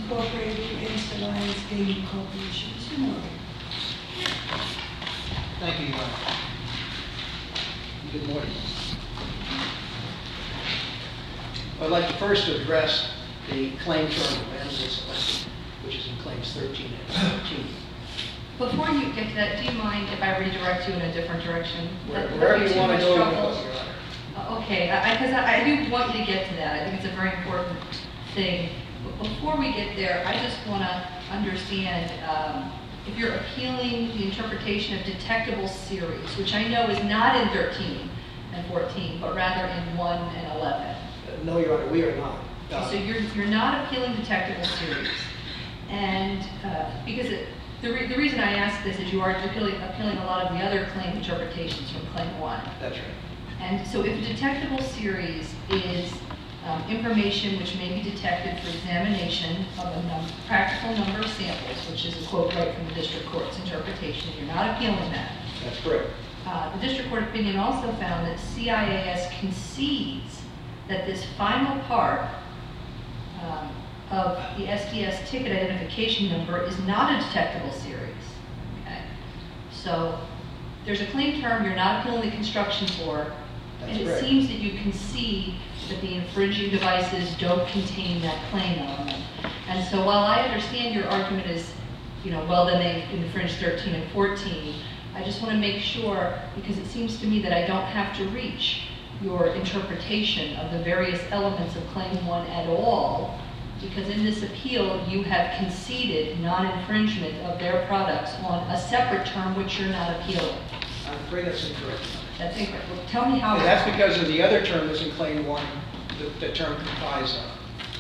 Incorporated against Alliance Gaming Corporation. Mr. Miller. Thank you, Your Honor. Good morning. I'd like to first address the claim term randomly selected, which is in claims 13 and 14. Before you get to that, do you mind if I redirect you in a different direction? Wherever you want to go, Your Honor. Okay, because I do want you to get to that. I think it's a very important thing. But before we get there, I just want to understand if you're appealing the interpretation of detectable series, which I know is not in 13 and 14, but rather in 1 and 11. No, Your Honor, we are not. So you're not appealing detectable series. And because the reason I ask this is you are appealing a lot of the other claim interpretations from Claim 1. That's right. And so if a detectable series is information which may be detected for examination of a practical number of samples, which is a quote right from the district court's interpretation, you're not appealing that. That's correct. The district court opinion also found that CIAS concedes that this final part of the SDS ticket identification number is not a detectable series. Okay? So there's a claim term you're not appealing the construction for, That's and it correct. seems that you concede that the infringing devices don't contain that claim element. And so while I understand your argument is, well, then they infringed 13 and 14, I just want to make sure, because it seems to me that I don't have to reach your interpretation of the various elements of Claim 1 at all, because in this appeal you have conceded non-infringement of their products on a separate term which you're not appealing. I'm afraid that's incorrect. That's incorrect. Well, tell me how. And that's because of the other term that's in Claim 1, the term comprised of.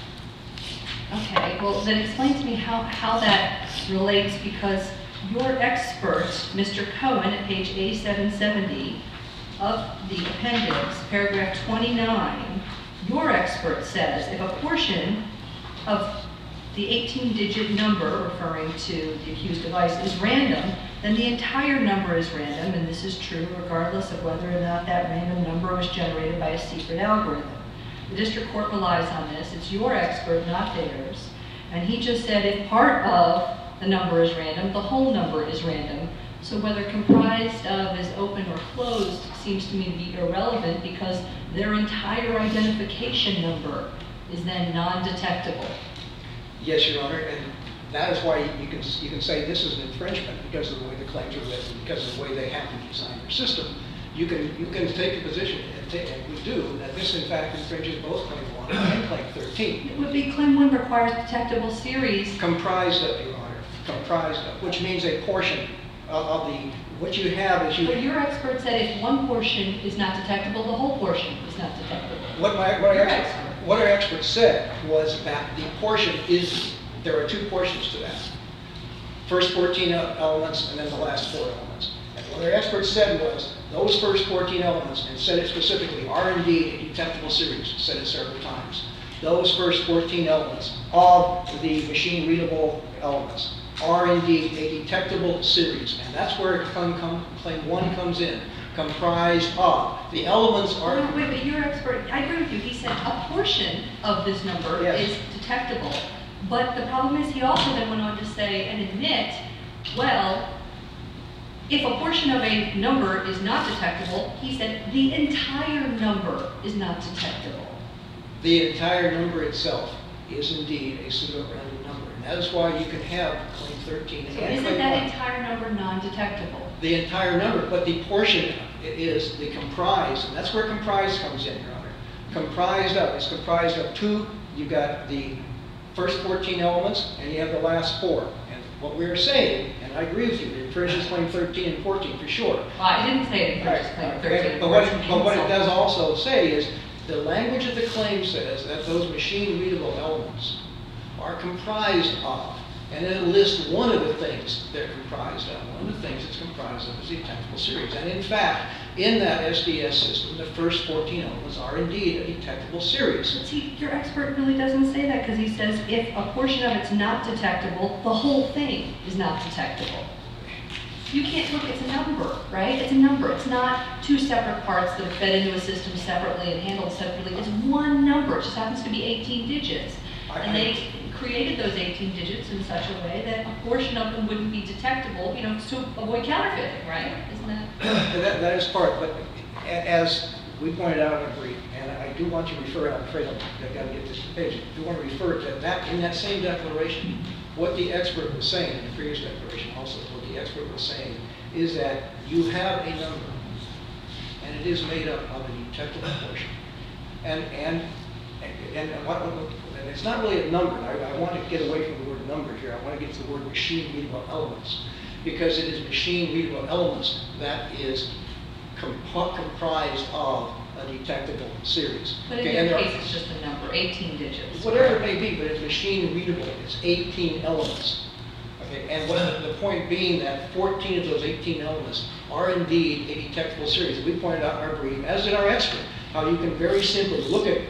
Okay, well then explain to me how that relates, because your expert, Mr. Cohen, at page A770 of the appendix, paragraph 29, your expert says if a portion of the 18-digit number referring to the accused device is random, then the entire number is random, and this is true regardless of whether or not that random number was generated by a secret algorithm. The district court relies on this. It's your expert, not theirs. And he just said if part of the number is random, the whole number is random. So whether comprised of is open or closed seems to me to be irrelevant, because their entire identification number is then non-detectable. Yes, Your Honor, and that is why you can say this is an infringement because of the way the claims are written, because of the way they happen to design their system. You can take a position, and we do, that this in fact infringes both Claim 1 and Claim 13. It would be Claim 1 requires detectable series. Comprised of, Your Honor, comprised of, which means a portion of the, what you have is you... But your expert said if one portion is not detectable, the whole portion is not detectable. What our expert said was that the portion is, there are two portions to that. First 14 elements and then the last 4 elements. And what our expert said was those first 14 elements, and said it specifically, are indeed a detectable series, said it several times. Those first 14 elements of the machine-readable elements are indeed a detectable series. And that's where Claim 1 comes in. Comprised of. The elements are... Wait, but your expert, I agree with you, he said a portion of this number is detectable. But the problem is he also then went on to say and admit, well, if a portion of a number is not detectable, he said the entire number is not detectable. The entire number itself is indeed a pseudo-random number. And that is why you can have Claim 13 and So Claim 1. isn't that entire number non-detectable? The entire number, but the portion is the comprised, and that's where comprised comes in, Your Honor. Comprised of, it's comprised of two, you've got the first 14 elements, and you have the last 4. And what we're saying, and I agree with you, it infringes Claim 13 and 14 for sure. Well, I didn't say it infringes Claim 13 and 14. But what it does also say is the language of the claim says that those machine-readable elements are comprised of, and it lists one of the things they're comprised of. One of the things it's comprised of is the detectable series. And in fact, in that SDS system, the first 14 elements are indeed a detectable series. But see, your expert really doesn't say that, because he says if a portion of it's not detectable, the whole thing is not detectable. You can't look, it's a number, right? It's a number. It's not two separate parts that are fed into a system separately and handled separately. It's one number. It just happens to be 18 digits. And they created those 18 digits in such a way that a portion of them wouldn't be detectable, you know, to avoid counterfeiting, right? Isn't that? That is part, but as we pointed out in a brief, and I do want to refer, I'm afraid I've got to get this to the page, I do want to refer to that, in that same declaration, what the expert was saying, in the previous declaration also, what the expert was saying is that you have a number, and it is made up of a detectable portion. And it's not really a number. I want to get away from the word number here. I want to get to the word machine readable elements, because it is machine readable elements that is comprised of a detectable series. But in their case, it's just a number, 18 digits. Whatever it may be, but it's machine readable. It's 18 elements. Okay, and the point being that 14 of those 18 elements are indeed a detectable series. We pointed out in our brief, as did our expert, how you can very simply look at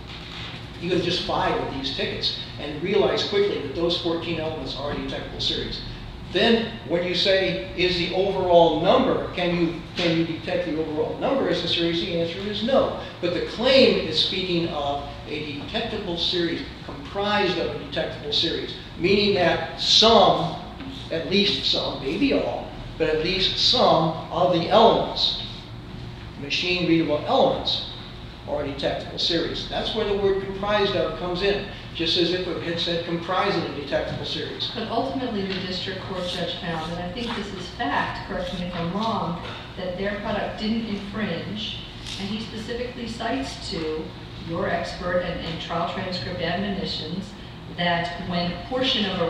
even just 5 of these tickets and realize quickly that those 14 elements are a detectable series. Then, when you say, is the overall number, can you detect the overall number as a series? The answer is no. But the claim is speaking of a detectable series comprised of a detectable series, meaning that some, at least some, maybe all, but at least some of the elements, machine readable elements, are a detectable series. That's where the word comprised of comes in, just as if it had said comprising a detectable series. But ultimately, the district court judge found, and I think this is fact, correct me if I'm wrong, that their product didn't infringe, and he specifically cites to your expert and trial transcript admonitions that when a portion of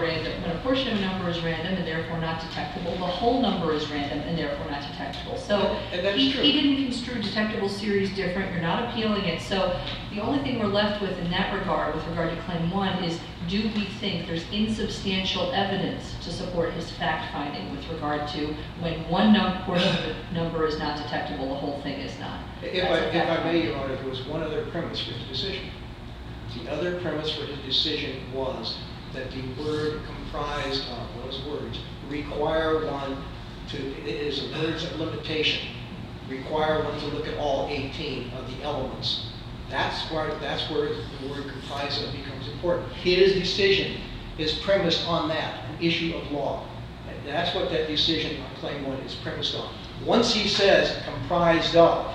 a number is random and therefore not detectable, the whole number is random and therefore not detectable. So he didn't construe detectable series different. You're not appealing it. So the only thing we're left with in that regard, with regard to Claim 1, is do we think there's insubstantial evidence to support his fact finding with regard to when one portion of the number is not detectable, the whole thing is not. If I may, Your Honor, there was one other premise for his decision. The other premise for his decision was that the word comprised of, those words, require one to, it is a words of limitation, require one to look at all 18 of the elements. That's where the word comprised of becomes important. His decision is premised on that, an issue of law. And that's what that decision on Claim 1 is premised on. Once he says comprised of,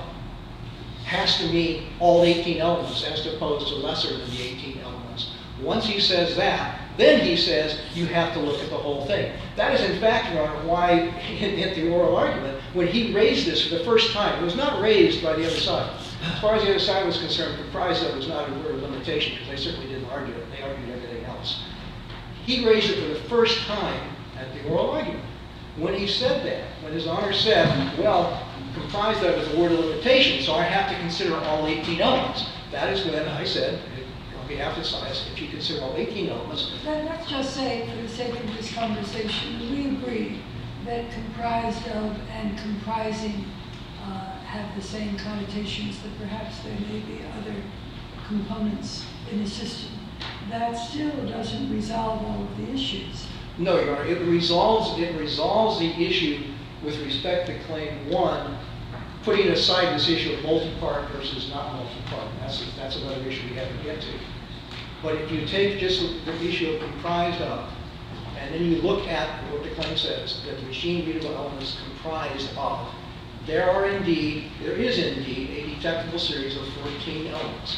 has to mean all 18 elements as opposed to lesser than the 18 elements. Once he says that, then he says you have to look at the whole thing. That is, in fact, Your Honor, why in the oral argument, when he raised this for the first time, it was not raised by the other side. As far as the other side was concerned, comprised of was not a word of limitation, because they certainly didn't argue it. They argued everything else. He raised it for the first time at the oral argument. When he said that, when His Honor said, well, comprised of is a word of limitation, so I have to consider all 18 elements. That is when I said, on behalf of the science, if you consider all 18 elements. Let's just say, for the sake of this conversation, we agree that comprised of and comprising have the same connotations, that perhaps there may be other components in the system. That still doesn't resolve all of the issues. No, Your Honor, it resolves the issue with respect to Claim 1, putting aside this issue of multi-part versus not multi-part. That's another issue we have to get to. But if you take just the issue of comprised of, and then you look at what the claim says, that the machine readable element is comprised of, there is indeed a detectable series of 14 elements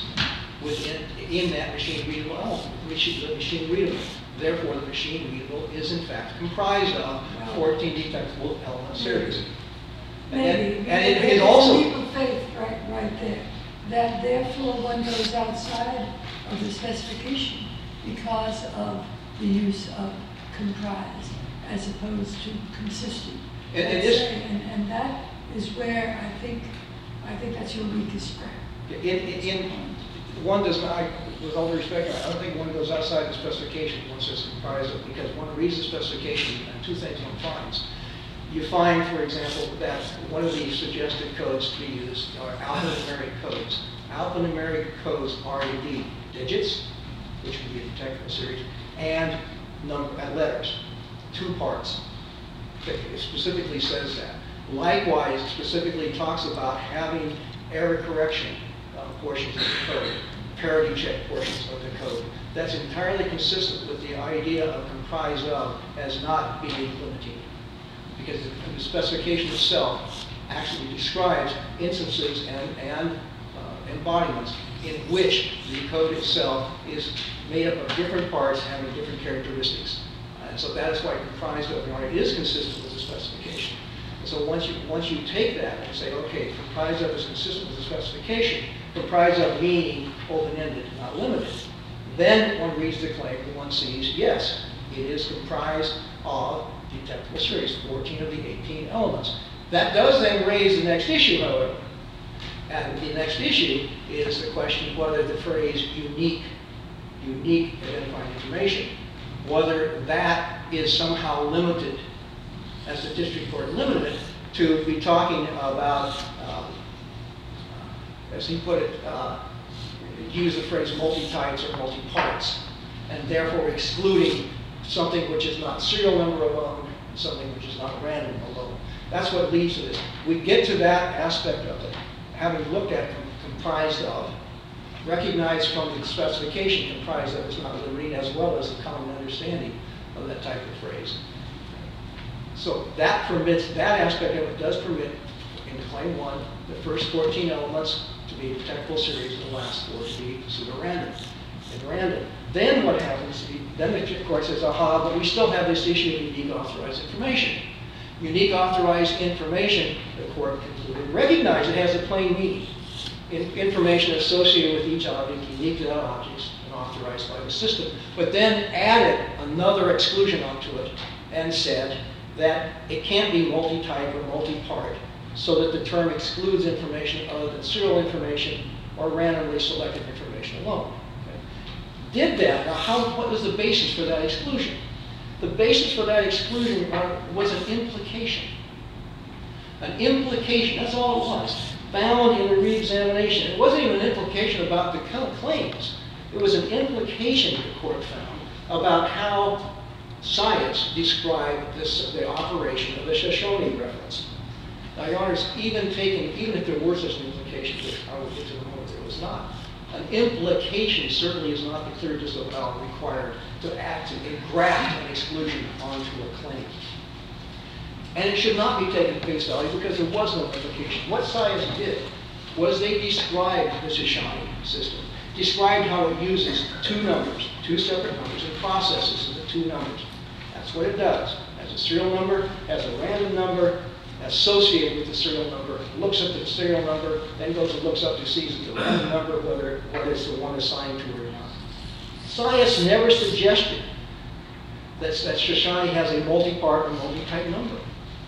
in that machine readable element, the machine readable. Therefore, the machine readable is in fact comprised of 14 detectable element series. Maybe. And it is also a leap of faith right there. That therefore one goes outside of the specification because of the use of comprised as opposed to consistent. And that is where I think that's your weakest ground. One does not, with all due respect, I don't think one goes outside the specification one says comprised of, because one reads the specification and two things one finds. You find, for example, that one of the suggested codes to be used are alphanumeric codes. Alphanumeric codes are indeed digits, which can be a detectable series, and letters, 2 parts. It specifically says that. Likewise, it specifically talks about having error correction portions of the code. parity check portions of the code. That's entirely consistent with the idea of comprised of as not being limiting, because the specification itself actually describes instances and embodiments in which the code itself is made up of different parts having different characteristics. And so that is why comprised of is consistent with the specification. So once you take that and say, okay, comprised of is consistent with the specification, comprised of meaning open-ended, not limited, then one reads the claim and one sees, yes, it is comprised of detectable series, 14 of the 18 elements. That does then raise the next issue, however. And the next issue is the question whether the phrase unique identifying information, whether that is somehow limited, as the district court limited it, to be talking about, as he put it, use the phrase multi-types or multi-parts, and therefore excluding something which is not serial number alone, and something which is not random alone. That's what leads to this. We get to that aspect of it, having looked at comprised of, recognized from the specification comprised of is not limiting, as well as the common understanding of that type of phrase. So that permits, that aspect of it does permit, in Claim 1, the first 14 elements to be a detectable series and the last 4 to be pseudo-random and random. Then what happens, then the court says, aha, but we still have this issue of unique authorized information. Unique authorized information, the court concluded, recognize it has a plain meaning. Information associated with each object, unique to that object, and authorized by the system. But then added another exclusion onto it and said that it can't be multi-type or multi-part, so that the term excludes information other than serial information or randomly selected information alone. Okay. Did that. Now, what was the basis for that exclusion? The basis for that exclusion was an implication. An implication, that's all it was, found in the re-examination. It wasn't even an implication about the claims. It was an implication, the court found, about how science described the operation of the Shoshone reference. Now, Your Honors, even if there were such an implication, which I will get to in a moment, there was not. An implication certainly is not the clear disavowal required to act to engraft an exclusion onto a claim. And it should not be taken at face value because there was no implication. What science did was they described the Shoshone system, described how it uses two numbers, two separate numbers, and processes the two numbers. That's what it does. Has a serial number, has a random number, associated with the serial number, looks at the serial number, then goes and looks up to see if it's a random number, whether it's the one assigned to it or not. Science never suggested that Shoshone has a multi-part or multi-type number.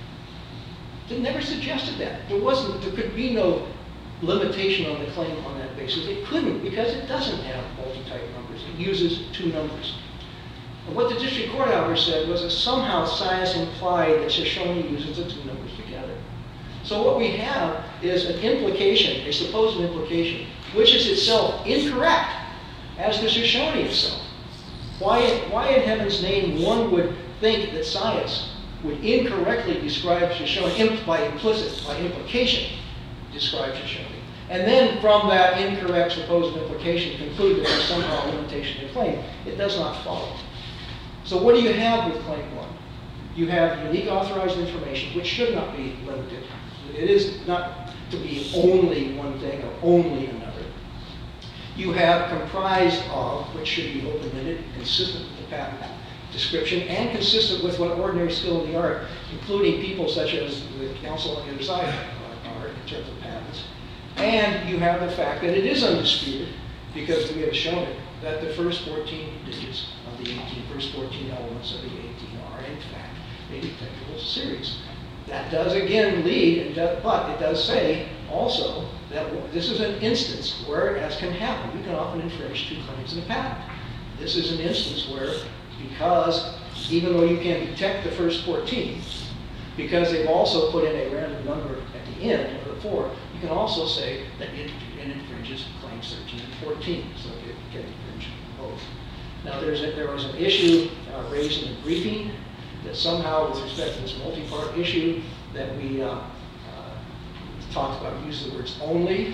It never suggested that. There could be no limitation on the claim on that basis. It couldn't, because it doesn't have multi-type numbers. It uses two numbers. And what the district court, however, said was that somehow science implied that Shoshone uses the two numbers together. So what we have is an implication, a supposed implication, which is itself incorrect as the Shoshone itself. Why in heaven's name one would think that science would incorrectly describe Shoshone, by implication, describe Shoshone. And then from that incorrect supposed implication conclude that there's somehow a limitation to claim. It does not follow. So what do you have with Claim 1? You have unique authorized information, which should not be limited. It is not to be only one thing or only another. You have comprised of, which should be open-ended, consistent with the patent description, and consistent with what ordinary skill in the art, including people such as the counsel on the other side are in terms of patents. And you have the fact that it is undisputed, because we have shown it, that the first 14 digits of the 18, first 14 elements of the 18 are, in fact, a detectable series. That does, again, lead, but it does say also that this is an instance where, as can happen, you can often infringe two claims in a patent. This is an instance where, because even though you can detect the first 14, because they've also put in a random number at the end of the 4, you can also say that it infringes claims 13 and 14, so it can infringe both. Now there was an issue raised in the briefing that somehow, with respect to this multi-part issue, that we talked about, use the words only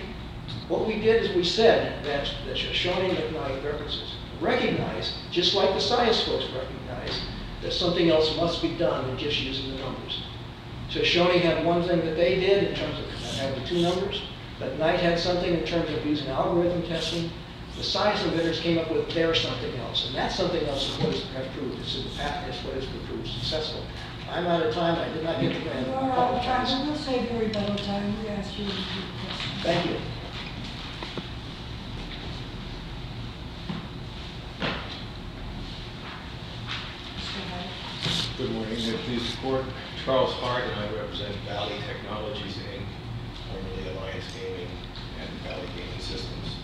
What we did is we said that Shoshone and McKnight references recognize, just like the science folks recognize, that something else must be done than just using the numbers. Shoshone had one thing that they did in terms of having two numbers, but Knight had something in terms of using algorithm testing. The science inventors came up with their something else, and that something else is what is proved. This is the patent, is what has been proved successful. I'm out of time. I did not get the grant. You're out of time. We'll save your rebuttal time. We asked you to repeat the question. Thank you. Good morning. May it please the court. Charles Hart, and I represent Valley Technologies, Inc., formerly Alliance Gaming and Valley Gaming Systems.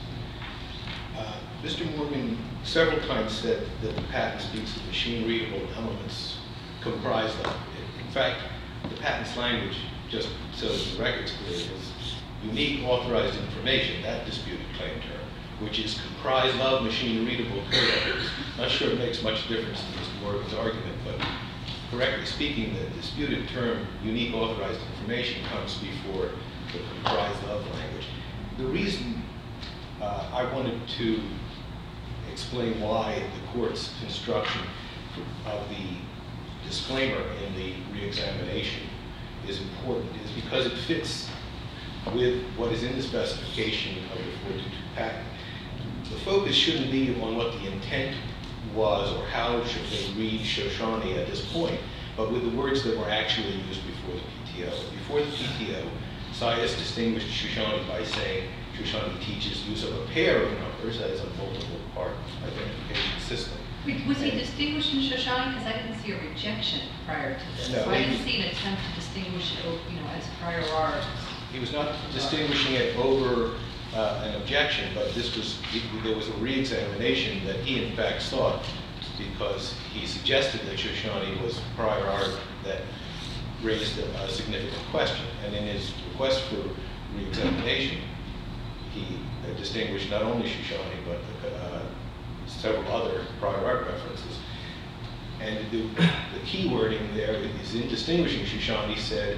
Mr. Morgan several times said that the patent speaks of machine-readable elements comprised of. In fact, the patent's language, just so that the record's clear, is unique authorized information, that disputed claim term, which is comprised of machine-readable code elements. Not sure it makes much difference to Mr. Morgan's argument, but correctly speaking, the disputed term, unique authorized information, comes before the comprised of language. The reason I wanted to explain why the court's construction of the disclaimer in the reexamination is important is because it fits with what is in the specification of the 422 patent. The focus shouldn't be on what the intent was or how should they read Shoshone at this point, but with the words that were actually used before the PTO. Before the PTO, Sias distinguished Shoshone by saying Shoshone teaches use of a pair of numbers as a multiple part identification system. Was he distinguished in Shoshone? Because I didn't see a rejection prior to this. No, so I didn't see an attempt to distinguish it, as prior art. He was not distinguishing it over an objection, but there was a re-examination that he in fact sought because he suggested that Shoshone was prior art that raised a significant question. And in his request for re-examination, he distinguished not only Shoshone, but several other prior art references. And the key wording there is in distinguishing Shoshone, he said,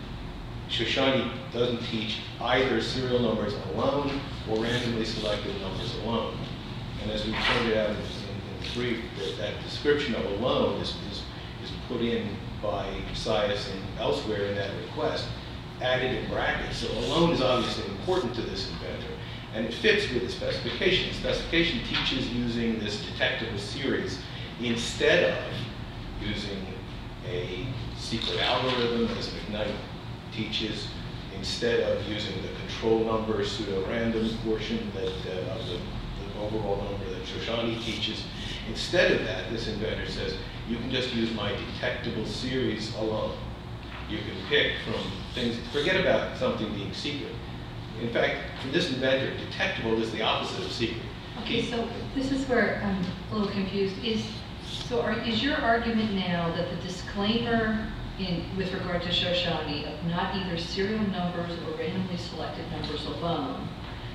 Shoshone doesn't teach either serial numbers alone or randomly selected numbers alone. And as we pointed out in brief, that description of alone is put in by Sias and elsewhere in that request, added in brackets. So alone is obviously important to this inventor, and it fits with the specification. The specification teaches using this detectable series instead of using a secret algorithm, as McKnight teaches, instead of using the control number pseudo-random portion that of the overall number that Shoshone teaches. Instead of that, this inventor says, you can just use my detectable series alone. You can pick from things, forget about something being secret. In fact, for this inventor, detectable is the opposite of secret. Okay, so this is where I'm a little confused. Is your argument now that the disclaimer with regard to Shoshone of not either serial numbers or randomly selected numbers alone,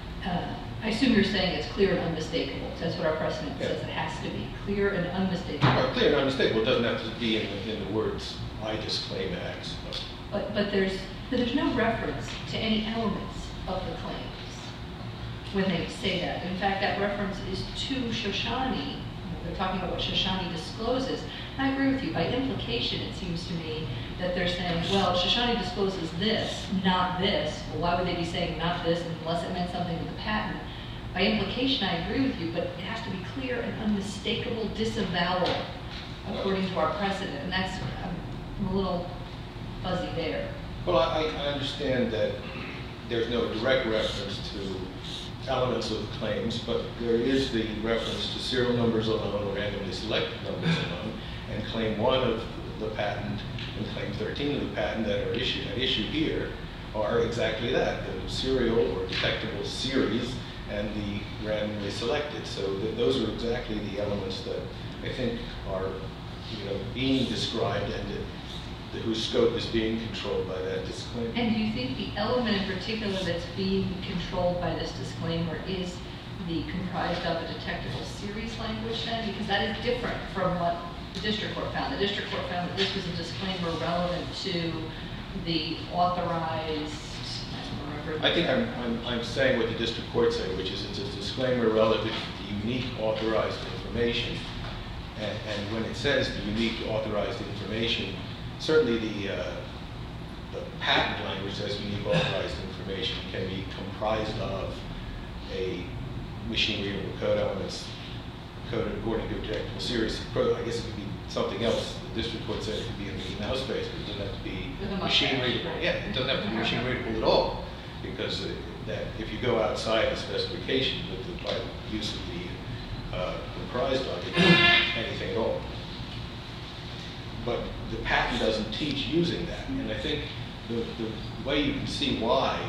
I assume you're saying it's clear and unmistakable. That's what our precedent says. It has to be clear and unmistakable. Well, clear and unmistakable. It doesn't have to be in the words I disclaim X. But there's no reference to any elements of the claims when they say that. In fact, that reference is to Shoshone. They're talking about what Shoshone discloses. And I agree with you. By implication, it seems to me that they're saying, well, Shoshone discloses this, not this. Well, why would they be saying not this unless it meant something in the patent? By implication, I agree with you, but it has to be clear and unmistakable disavowal according to our precedent. And that's, I'm a little fuzzy there. Well, I understand that there's no direct reference to elements of claims, but there is the reference to serial numbers alone or randomly selected numbers alone, and claim 1 of the patent and claim 13 of the patent that are at issue here are exactly that, the serial or detectable series and the randomly selected. So those are exactly the elements that I think are being described and whose scope is being controlled by that disclaimer. And do you think the element in particular that's being controlled by this disclaimer is the comprised of a detectable series language then? Because that is different from what the district court found. The district court found that this was a disclaimer relevant to the authorized, I don't remember further. I think I'm saying what the district court said, which is it's a disclaimer relative to unique authorized information. And when it says the unique authorized information, certainly the patent language says unique authorized information can be comprised of a machine readable code elements coded according to objectable series. I guess it could be something else. The district court said it could be a Mickey Mouse base, but it doesn't have to be machine readable. Yeah, it doesn't have to be machine readable at all, because that if you go outside the specification by the use of the comprised of, it can be anything at all. But the patent doesn't teach using that, and I think the way you can see why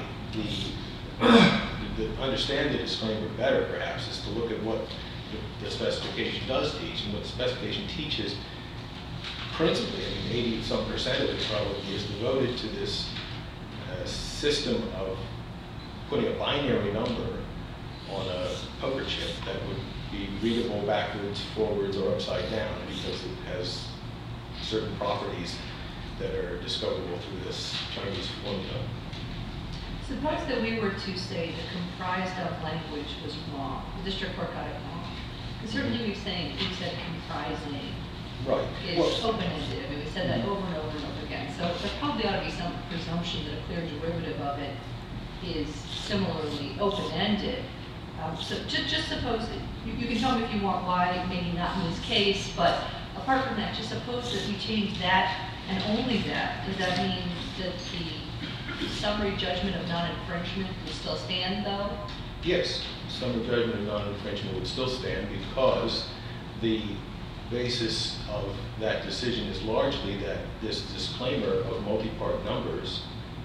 the understand the disclaimer better, perhaps, is to look at what the specification does teach, and what the specification teaches principally, I mean, 80-some% of it probably is devoted to this system of putting a binary number on a poker chip that would be readable backwards, forwards, or upside down, because it has certain properties that are discoverable through this Chinese formula. Suppose that we were to say the comprised of language was wrong. The district court got it wrong. Because certainly we said comprising is open-ended. I mean, we said that over and over and over again. So there probably ought to be some presumption that a clear derivative of it is similarly open-ended. So just suppose that, you can tell me if you want why, maybe not in this case, but apart from that, just suppose that we change that and only that. Does that mean that the summary judgment of non-infringement will still stand, though? Yes, summary judgment of non-infringement would still stand, because the basis of that decision is largely that this disclaimer of multi-part numbers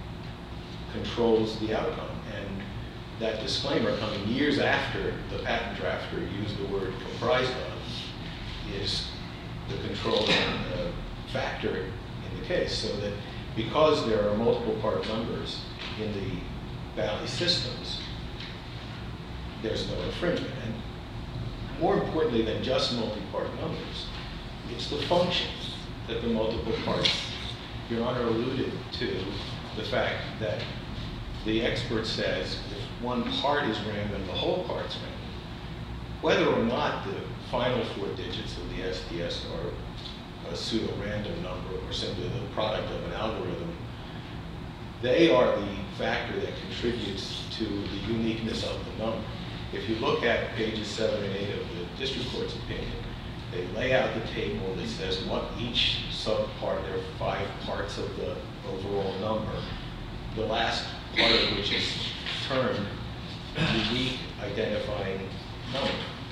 controls the outcome. And that disclaimer, coming years after the patent drafter used the word comprised of, is the controlling factor in the case. So that because there are multiple part numbers in the Bally systems, there's no infringement. And more importantly than just multi-part numbers, it's the functions that the multiple parts. Your Honor alluded to the fact that the expert says if one part is random, the whole part's random. Whether or not the final 4 digits of the STS are a pseudo-random number or simply the product of an algorithm, they are the factor that contributes to the uniqueness of the number. If you look at pages 7 and 8 of the district court's opinion, they lay out the table that says what each subpart, there are 5 parts of the overall number, the last part of which is termed unique identifying number.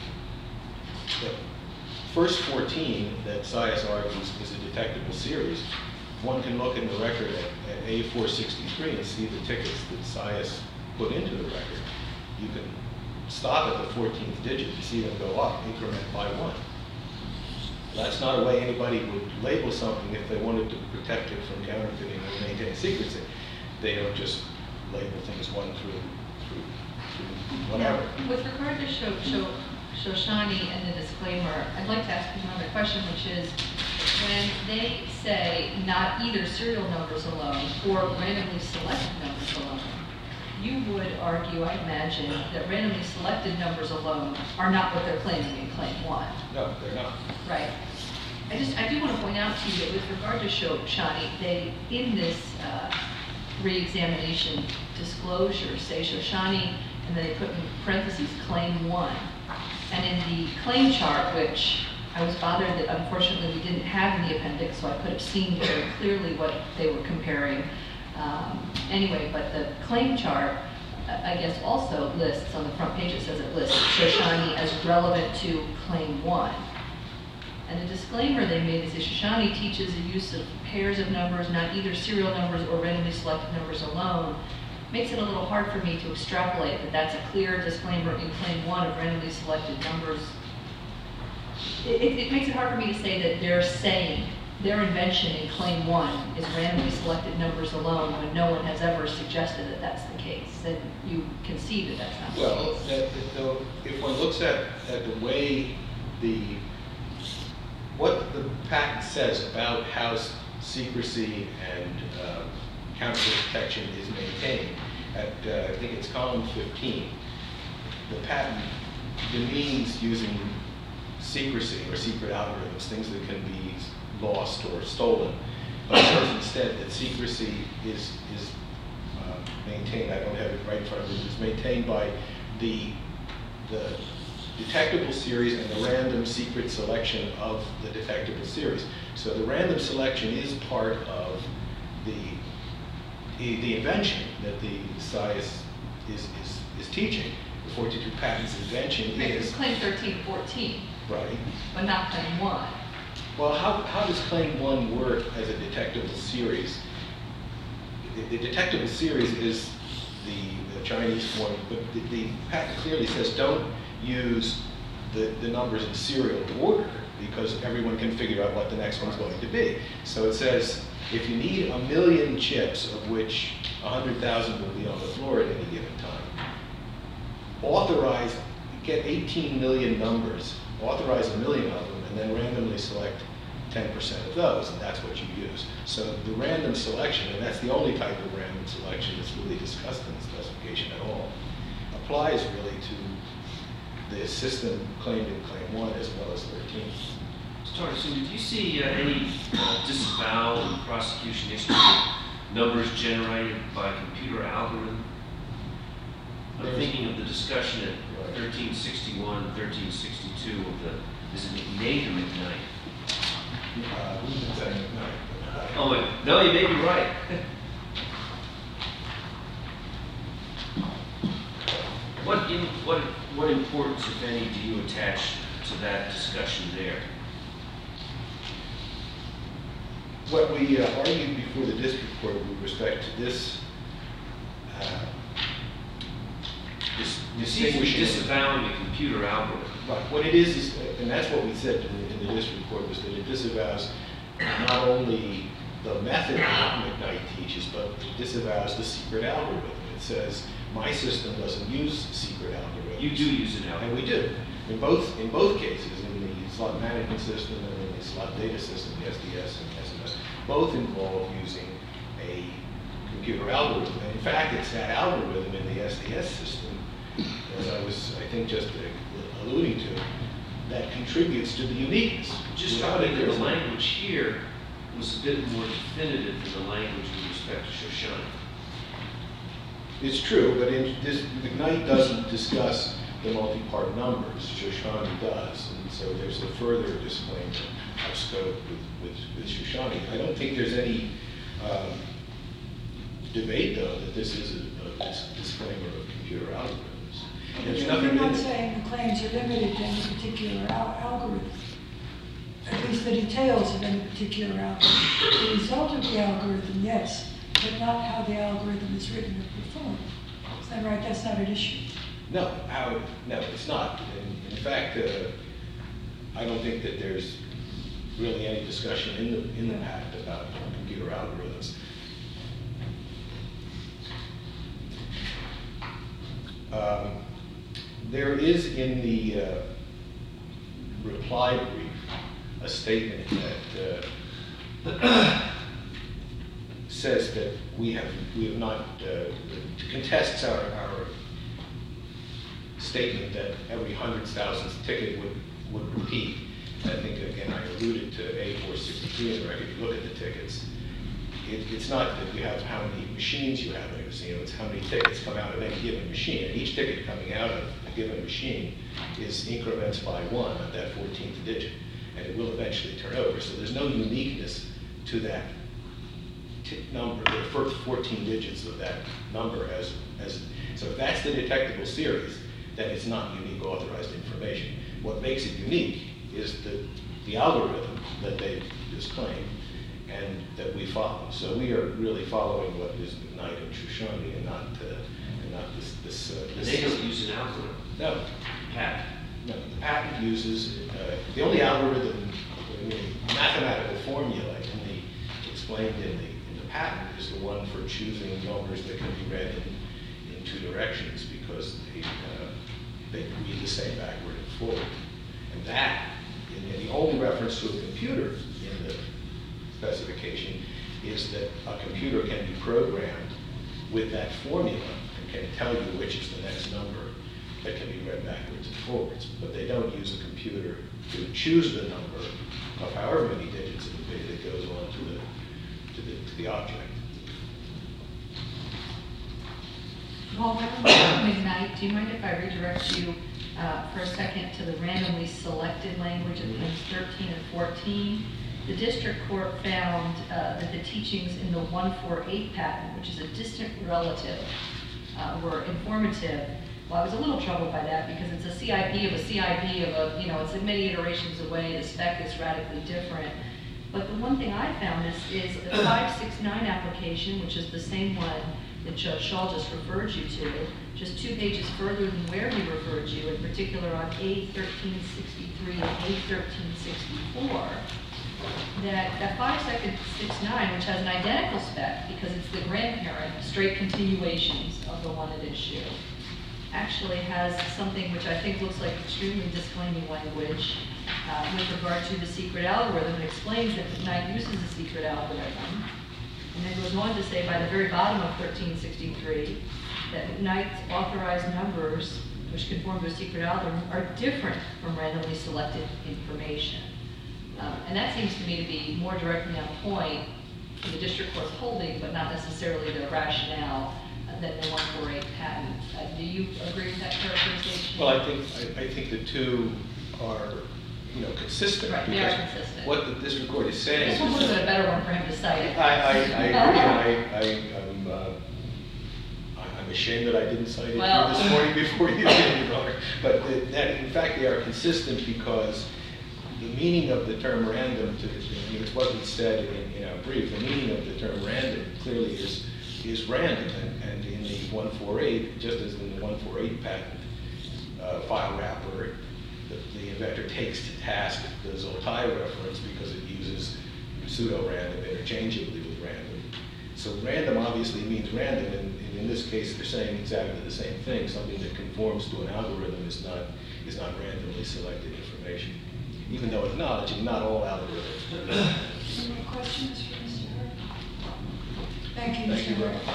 The first 14 that Sias argues is a detectable series. One can look in the record at A463 and see the tickets that Sias put into the record. You can stop at the 14th digit and see them go up, increment by 1. That's not a way anybody would label something if they wanted to protect it from counterfeiting or maintain secrecy. They don't just label things 1 through whatever. Now, with regard to Shoshani and the disclaimer, I'd like to ask you another question, which is, when they say not either serial numbers alone or randomly selected numbers alone, you would argue, I imagine, that randomly selected numbers alone are not what they're claiming in Claim 1. No, they're not. Right. I do want to point out to you that with regard to Shoshani, they, in this re-examination disclosure, say Shoshani, and then they put in parentheses Claim 1. And in the claim chart, which I was bothered that unfortunately we didn't have in the appendix, so I could have seen very clearly what they were comparing. Anyway, but the claim chart, I guess, also lists, on the front page it says it lists Shoshani as relevant to Claim 1. And the disclaimer they made is that Shoshani teaches the use of pairs of numbers, not either serial numbers or randomly selected numbers alone. Makes it a little hard for me to extrapolate that that's a clear disclaimer in Claim 1 of randomly selected numbers. It makes it hard for me to say that they're saying their invention in Claim 1 is randomly selected numbers alone when no one has ever suggested that that's the case. And you concede that that's not the case. Well, if one looks at the way what the patent says about how secrecy and counterfeit protection is maintained, at I think it's column 15, the patent demeans using secrecy or secret algorithms, things that can be lost or stolen, but it says instead that secrecy is maintained, I don't have it right in front of me, it's maintained by the detectable series and the random secret selection of the detectable series. So the random selection is part of the invention that the SIAS is teaching. The 42 patents invention It's is... claim 1314, Right. but not claim 1. Well, how does claim 1 work as a detectable series? The detectable series is the Chinese form, but the patent clearly says don't use the numbers in serial order because everyone can figure out what the next one's going to be. So it says if you need 1 million chips, of which 100,000 will be on the floor at any given time, authorize, get 18 million numbers, authorize 1 million of them, and then randomly select 10% of those, and that's what you use. So the random selection, and that's the only type of random selection that's really discussed in the specification at all, applies really to the system claimed in Claim 1 as well as 13. Sorry, so did you see any disavowal in prosecution history numbers generated by computer algorithm? I'm thinking of the discussion at 1361 and 1362 of the, is it McNate or McKnight? We've been saying no. Oh, wait, no, you may be right. What importance, if any, do you attach to that discussion there? What we argued before the district court with respect to this distinguishing... Disavowing the computer algorithm. Right. What it is, and that's what we said in the district court, was that it disavows not only the method that McKnight teaches, but it disavows the secret algorithm. It says, my system doesn't use secret algorithm. You do use an algorithm. And we do. In both cases, in the slot management system and in the slot data system, the SDS and SMS, both involve using a computer algorithm. And in fact, it's that algorithm in the SDS system, as I was, I think, just alluding to, that contributes to the uniqueness. Just finding that the language here was a bit more definitive than the language with respect to Shoshana. It's true, but McKnight doesn't discuss the multi-part numbers. Shoshana does, and so there's a further disclaimer of scope with Shoshana. I don't think there's any debate, though, that this is a disclaimer of computer algorithms. There's nothing You're not in it. saying the claims are limited to any particular algorithm, at least the details of any particular algorithm. The result of the algorithm, yes, but not how the algorithm is written or performed. Is that right? That's not an issue. No, it's not. In fact, I don't think that there's really any discussion in the patent about computer algorithms. There is in the reply brief a statement that says that we have not contests our statement that every 100,000th ticket would repeat. I think, again, I alluded to A463 in the record. If you look at the tickets, it's not that you have how many machines you have in a casino, it's how many tickets come out of any given machine. And each ticket coming out of a given machine is increments by 1 at that 14th digit. And it will eventually turn over. So there's no uniqueness to that number, the first 14 digits of that number. So if that's the detectable series, then it's not unique authorized information. What makes it unique is the algorithm that they disclaim and that we follow. So we are really following what is McKnight and Shoshani and not this. They don't use an algorithm. No. Patent. No, the patent uses, the only algorithm, mathematical formula explained in the patent is the one for choosing numbers that can be read in two directions because they read the same backward and forward. And that, and the only reference to a computer in the specification is that a computer can be programmed with that formula can tell you which is the next number that can be read backwards and forwards. But they don't use a computer to choose the number of however many digits it would be that goes on to the object. Well, McKnight, do you mind if I redirect you for a second to the randomly selected language of page 13 and 14? The district court found that the teachings in the 148 patent, which is a distant relative, were informative. Well, I was a little troubled by that because it's a CIP of a CIP of a, it's many iterations away, the spec is radically different. But the one thing I found is the 569 application, which is the same one that Judge Shaw just referred you to, just 2 pages further than where he referred you, in particular on A1363 and A1364, that 569, which has an identical spec because it's the grandparent, straight continuations of the one at issue, actually has something which I think looks like extremely disclaiming language with regard to the secret algorithm. It explains that McKnight uses a secret algorithm, and then goes on to say by the very bottom of 1363 that McKnight's authorized numbers, which conform to a secret algorithm, are different from randomly selected information. And that seems to me to be more directly on point to the district court's holding, but not necessarily the rationale than the 148 patent. Do you agree with that characterization? Well, I think the two are, consistent. Right, they are consistent. What the district court is saying This one would have been a better one for him to cite. I agree, and I'm ashamed that I didn't cite it Well. here this morning before you did, Your Honor. But that, in fact, they are consistent because the meaning of the term random, it wasn't said in our brief, the meaning of the term random clearly is random. And in the 148, just as in the 148 patent file wrapper, the inventor takes to task the Zoltai reference because it uses pseudo-random interchangeably with random. So random obviously means random, and in this case they're saying exactly the same thing. Something that conforms to an algorithm is not randomly selected information, even though acknowledging not all algorithms. Any more questions for Mr. Hurd? Thank you, Thank you Mr. very Hurd. much.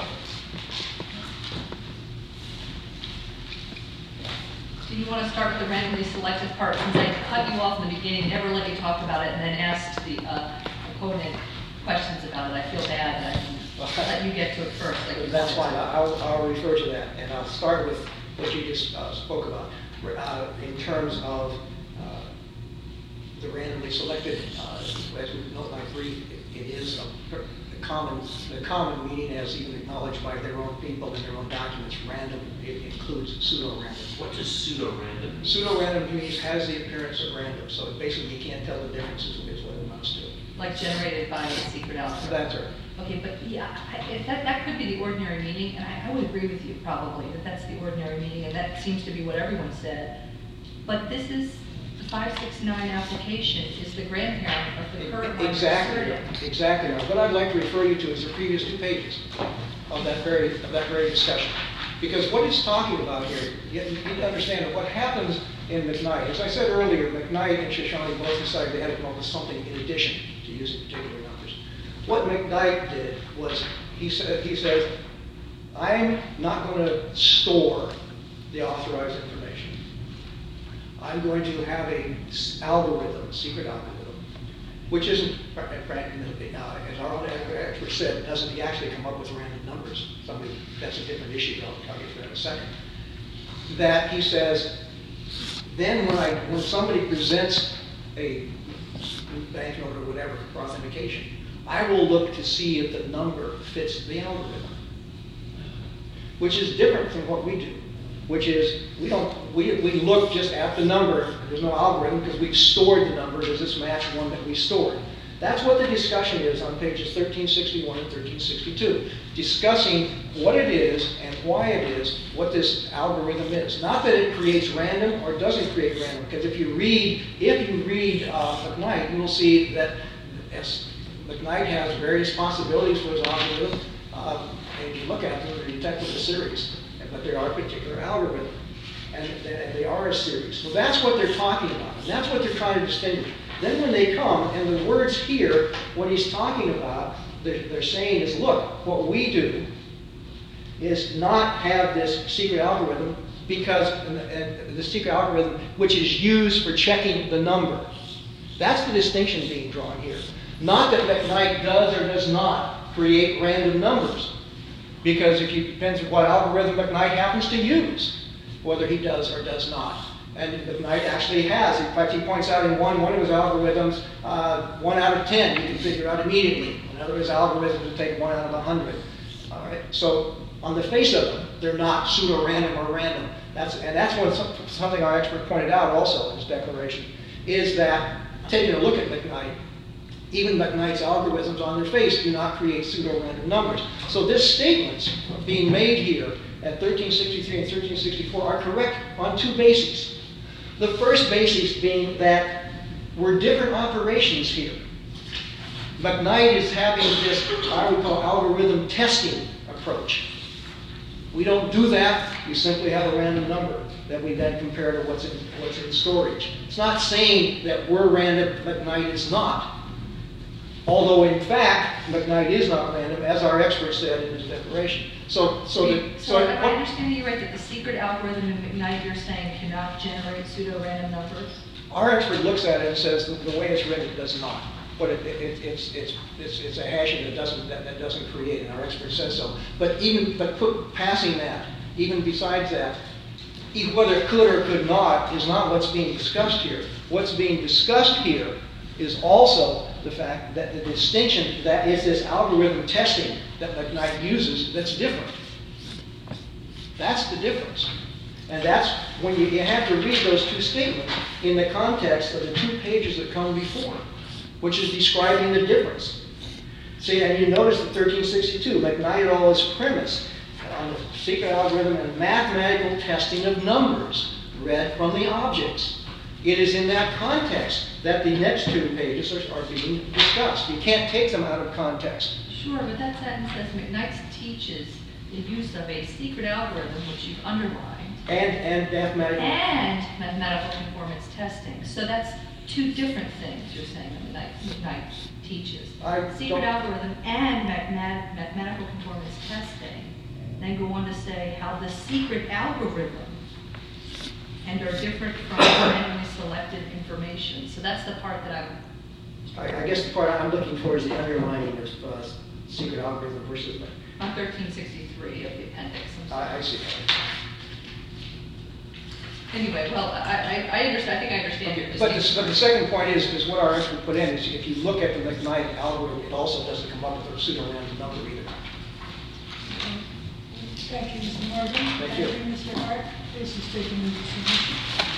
Do you want to start with the randomly selected part? Since I cut you off in the beginning, never let you talk about it, and then asked the opponent questions about it. I feel bad that I can let you get to it first. Like That's fine. I'll refer to that, and I'll start with what you just spoke about in terms of the randomly selected. As we note in my brief, it is the common meaning, as even acknowledged by their own people in their own documents. Random, it includes pseudo-random. What does pseudo-random mean? Pseudo-random means has the appearance of random, so basically you can't tell the differences is what it amounts to. Like generated by a secret algorithm. That's right. Okay, but yeah, if that could be the ordinary meaning, and I would agree with you probably that that's the ordinary meaning, and that seems to be what everyone said. But this is the 569 application is the grandparent of the current one. Exactly. Now, what I'd like to refer you to is the previous 2 pages of that very discussion, because what it's talking about here, you need to understand that what happens in McKnight, as I said earlier, McKnight and Shoshone both decided they had to come up with something in addition to using particular numbers. What McKnight did was he says, I'm not going to store the authorized information. I'm going to have a algorithm, secret algorithm, which isn't, as our own expert said, doesn't he actually come up with random numbers? That's a different issue, I'll tell you for that in a second. That he says, then when somebody presents a banknote or whatever for authentication, I will look to see if the number fits the algorithm, which is different from what we do, which is we look just at the number. There's no algorithm because we've stored the number. Does this match one that we stored? That's what the discussion is on pages 1361 and 1362, discussing what it is and why it is, what this algorithm is. Not that it creates random or doesn't create random, because if you read McKnight, you will see that McKnight has various possibilities for his algorithm. And if you look at them, they're detectable series, but they are a particular algorithm, and they are a series. So that's what they're talking about, and that's what they're trying to distinguish. Then when they come, and the words here, what he's talking about, they're saying is, look, what we do is not have this secret algorithm because the secret algorithm which is used for checking the number. That's the distinction being drawn here. Not that McKnight does or does not create random numbers, because it depends on what algorithm McKnight happens to use, whether he does or does not. And McKnight actually has. In fact, he points out in one of his algorithms, 1 out of 10 you can figure out immediately. Another of his algorithms would take 1 out of 100. All right. So on the face of them, they're not pseudo-random or random. That's something our expert pointed out also in his declaration, is that taking a look at McKnight, even McKnight's algorithms on their face do not create pseudo-random numbers. So this statements being made here at 1363 and 1364 are correct on 2 bases. The first basis being that we're different operations here. McKnight is having this, I would call, algorithm testing approach. We don't do that. We simply have a random number that we then compare to what's in storage. It's not saying that we're random, McKnight is not. Although, in fact, McKnight is not random, as our expert said in his declaration. So if I understand you right, that the secret algorithm in McKnight, you're saying, cannot generate pseudo-random numbers? Our expert looks at it and says the way it's written, it does not. But it's a hashing that doesn't create, and our expert says so. But passing that, even besides that, whether it could or could not is not what's being discussed here. What's being discussed here is also the fact that the distinction that is this algorithm testing that McKnight uses that's different. That's the difference. And that's when you have to read those 2 statements in the context of the 2 pages that come before, which is describing the difference. See, and you notice that 1362, McKnight et al. Is premised on the secret algorithm and mathematical testing of numbers read from the objects. It is in that context that the next 2 pages are being discussed. You can't take them out of context. Sure, but that sentence says McKnight teaches the use of a secret algorithm, which you've underlined. And mathematical conformance testing. So that's 2 different things you're saying that McKnight teaches. Secret algorithm and mathematical conformance testing. Then go on to say how the secret algorithm and are different from randomly selected information. So that's the part that I guess the part I'm looking for is the underlining of secret algorithm versus... On 1363 of the appendix. I see. Anyway, well, I understand. I think I understand your distinction. But the second point is what our expert put in is if you look at the McKnight algorithm, it also doesn't come up with a pseudo-random number either. Thank you, Mr. Morgan. Thank you. Mr. Hart. This is taken into submission.